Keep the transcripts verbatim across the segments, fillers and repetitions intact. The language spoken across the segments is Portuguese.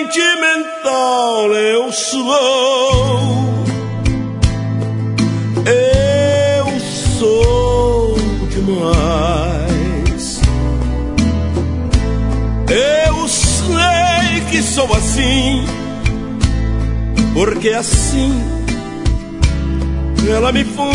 sentimental eu sou. Eu sou demais. Eu sei que sou assim, porque assim ela me faz.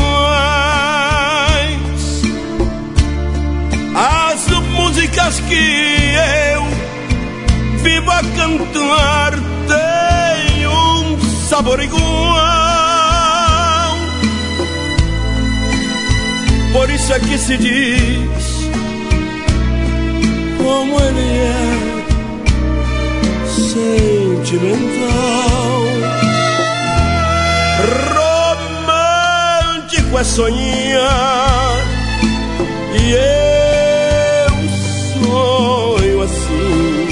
As músicas que eu vivo a cantar têm um sabor igual. Por isso é que se diz como ele é sentimental. Romântico é sonhar, e eu sonho assim,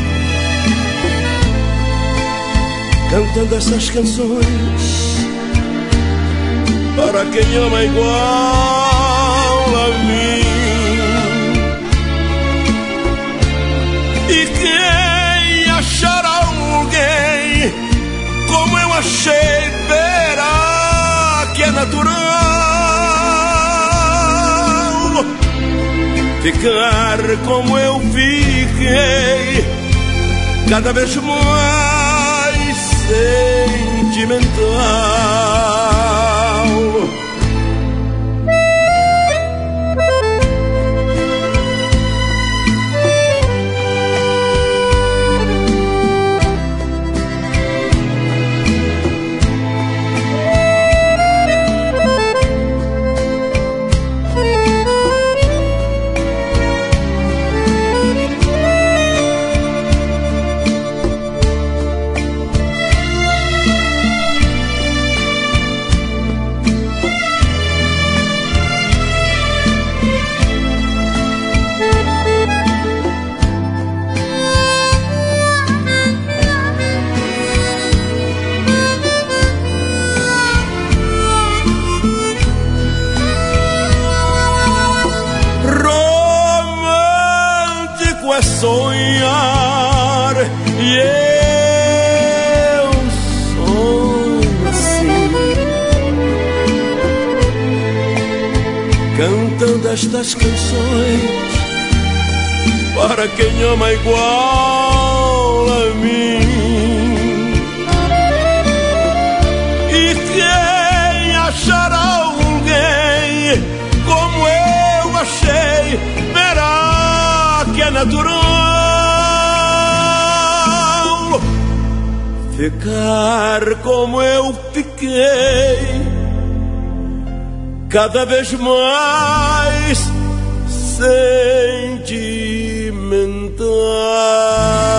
cantando essas canções para quem ama igual a mim. E quem achar alguém como eu achei, verá que é natural ficar como eu fiquei, cada vez mais sentimental. Sonhar, e eu sonho assim, cantando estas canções para quem ama igual a mim. E quem achar alguém como eu achei, verá que é natural ficar como eu fiquei, cada vez mais sentimental.